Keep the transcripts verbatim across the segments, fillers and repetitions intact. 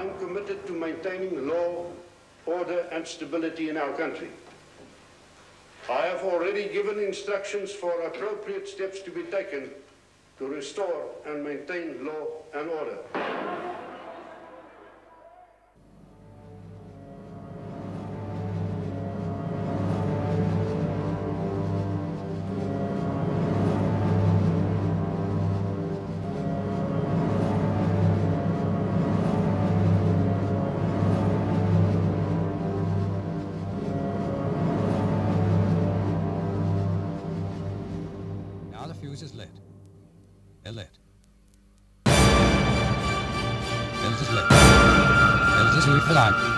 I'm committed to maintaining law, order, and stability in our country. I have already given instructions for appropriate steps to be taken to restore and maintain law and order. Is lit. They're lit. Bells is lit. Bells is lit for that.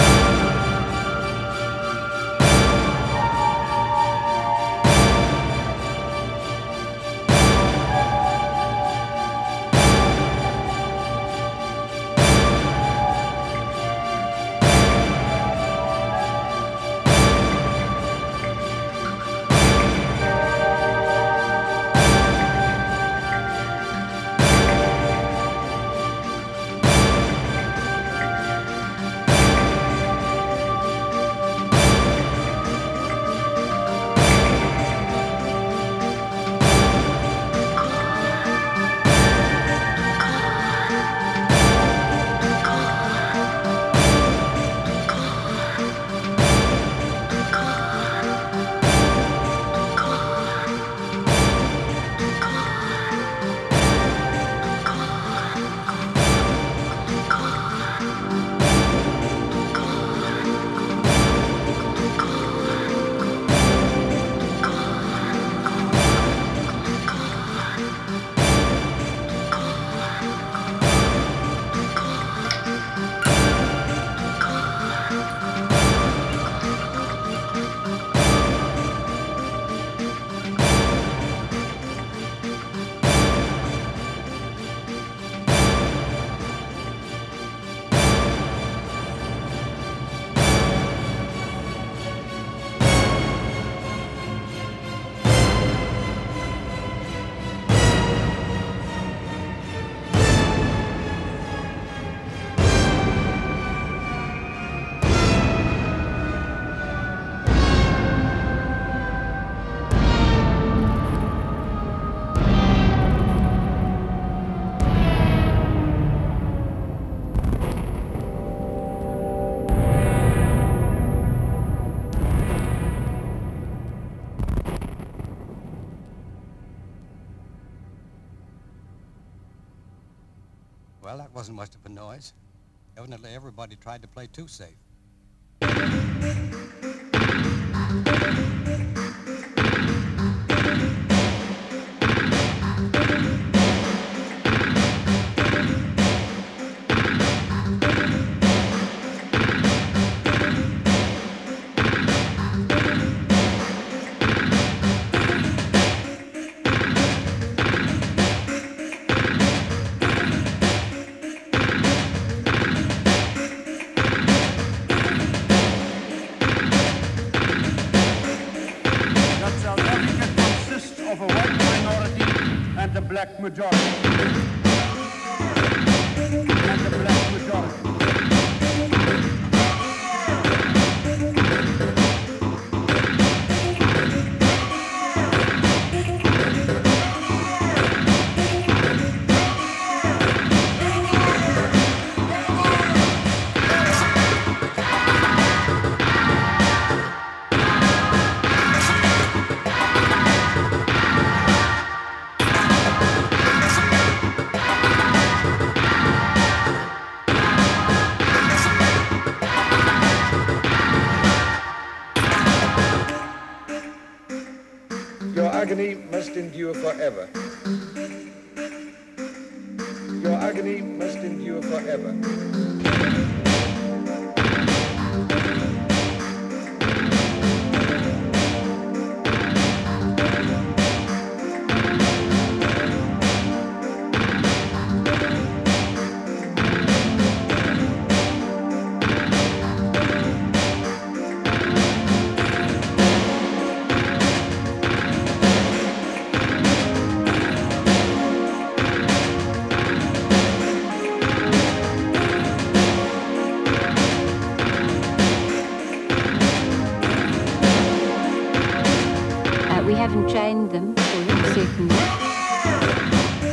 Well, that wasn't much of a noise. Evidently, everybody tried to play too safe. Black majority. And the black majority. agony must endure forever. Your agony must endure forever. haven't trained them for it, certainly.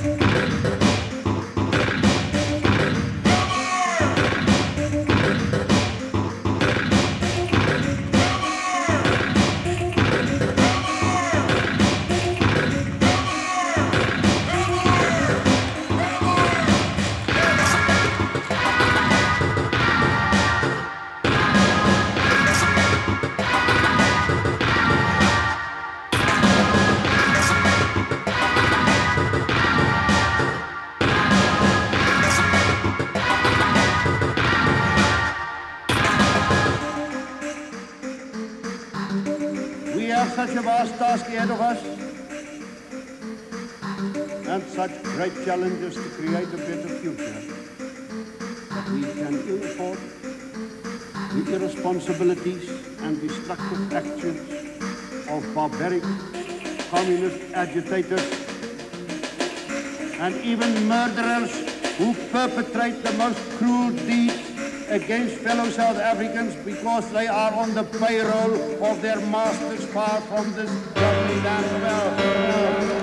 We have such a vast task ahead of us and such great challenges to create a better future that we can ill afford the irresponsibilities and destructive actions of barbaric communist agitators and even murderers who perpetrate the most cruel deeds against fellow South Africans because they are on the payroll of their masters far from this lovely land of ours.